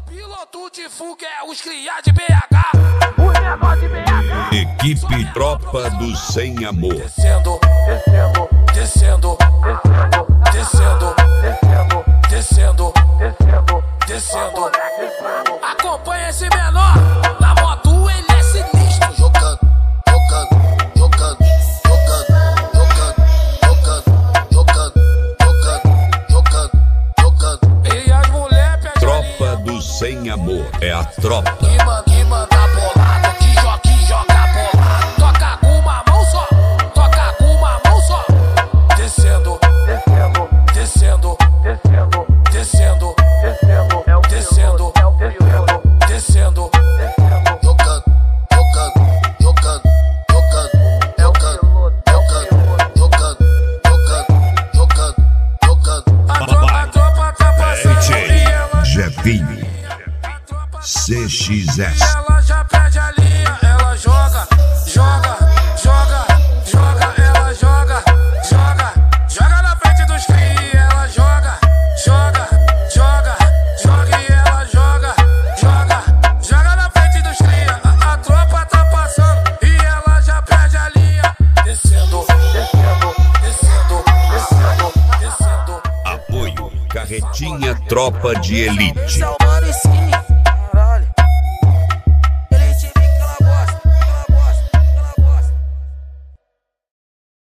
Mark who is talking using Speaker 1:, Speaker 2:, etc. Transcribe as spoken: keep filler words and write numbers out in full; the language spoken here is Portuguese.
Speaker 1: Piloto de fuga é os cria de B H, os menor de B H.
Speaker 2: Equipe Tropa do Sem Amor.
Speaker 1: Descendo, descendo, descendo, descendo, descendo, descendo, descendo, descendo, descendo. Acompanha esse menor, na moto ele é sinistro.
Speaker 3: Jogando, jogando, jogando, jogando, jogando, jogando, jogando, jogando, jogando.
Speaker 1: E as mulher pede
Speaker 2: Tropa do Sem Amor é a tropa.
Speaker 1: que manda, que manda bolado, que joga, que joga bolado. Toca com uma mão só, toca com uma mão só. Descendo, descendo, descendo, descendo, descendo, descendo, é o descendo, é o descendo, descendo, descendo.
Speaker 3: Jogando, jogando, jogando, jogando, é o piloto, é o piloto, jogando, jogando, jogando, jogando.
Speaker 1: A tropa, a tropa tá passando e ela,
Speaker 2: Jefinho C X S.
Speaker 1: ela já perde a linha, ela joga, joga, joga, joga, ela joga, joga, joga na frente dos cria, ela joga, joga, joga, joga e ela joga, joga, joga na frente dos cria. A, a tropa tá passando e ela já perde a linha. Descendo, descendo, descendo, descendo, descendo.
Speaker 2: Apoio Carretinha Tropa de Elite.
Speaker 4: Salmando esquina.